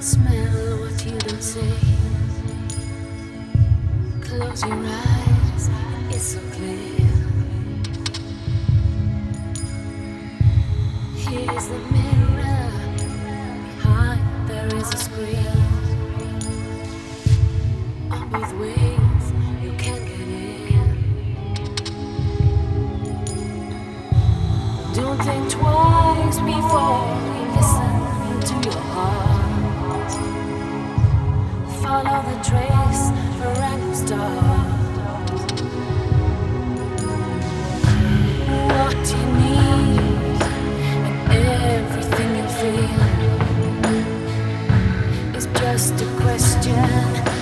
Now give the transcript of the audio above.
Smell what you don't say. Close your eyes, it's so clear. Here's the mirror. Behind there is a screen. On both ways, you can get in. Don't think twice before you listen to your heart. Follow the trace for a new start. What you need and everything you feel is just a question.